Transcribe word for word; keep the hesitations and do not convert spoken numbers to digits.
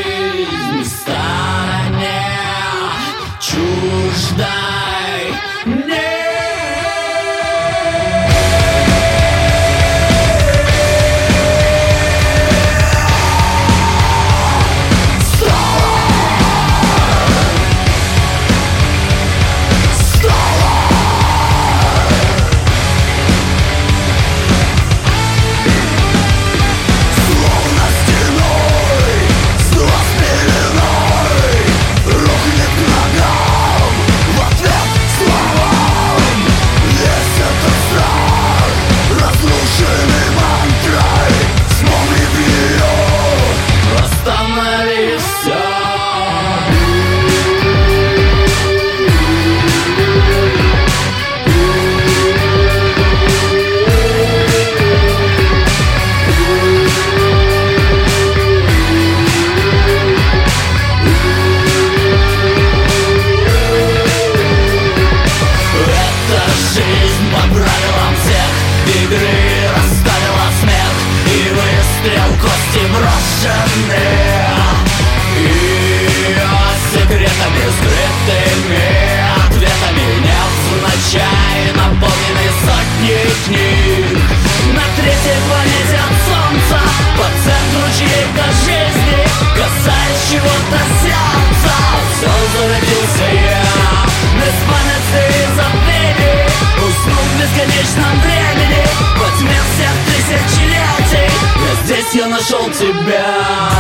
жизнь в стороне чуждай мне. Игры расставила смех и выстрел, кости брошенные, и секретами скрытыми, ответами невзначай наполнены сотни книг. На третьей планете от Солнца, по центру чьей-то жизни, касаясь чего-то сердца, все зародился я, беспамятный и забвений, уснул в бесконечном времени. Во тьме всех тысячелетий, я здесь я нашел тебя.